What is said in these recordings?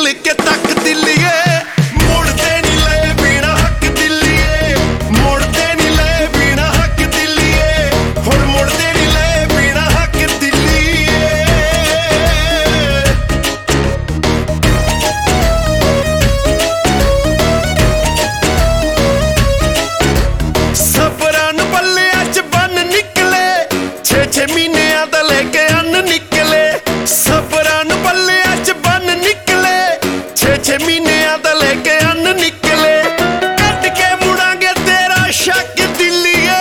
ਨਿਕਲ ਕੇ ਤੱਕ ਦਿੱਲੀਏ ਮੁੜਦੇ ਨੀ ਲੈ ਬਿਨਾ ਹੱਕ ਦਿੱਲੀਏ ਮੁੜਦੇ ਨੀ ਲੈ ਬਿਨਾ ਹੱਕ ਦਿੱਲੀਏ ਹੁਣ ਮੁੜਦੇ ਨੀ ਲੈ ਬਿਨਾ ਹੱਕ ਦਿੱਲੀਏ ਸਫਰਾਂ ਨੂੰ ਪੱਲਿਆਂ 'ਚ ਬੰਨ ਨਿਕਲੇ 6 ਮਹੀਨਿਆਂ ਦਾ ਲੈ ਕੇ ਅੰਨ ਨਿਕਲੇ ਸਫਰਾਂ ਨੂੰ ਪੱਲਿਆਂ 'ਚ ਬੰਨ ਨਿਕਲੇ 6 ਮਹੀਨਿਆਂ ਦਾ ਲੈ ਕੇ ਅੰਨ ਨਿਕਲੇ ਕੱਢ ਕੇ ਮੁੜਾਂਗੇ ਤੇਰਾ ਸ਼ੱਕ ਦਿੱਲੀਏ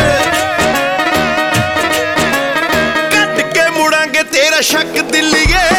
ਕੱਢ ਕੇ ਮੁੜਾਂਗੇ ਤੇਰਾ ਸ਼ੱਕ ਦਿੱਲੀਏ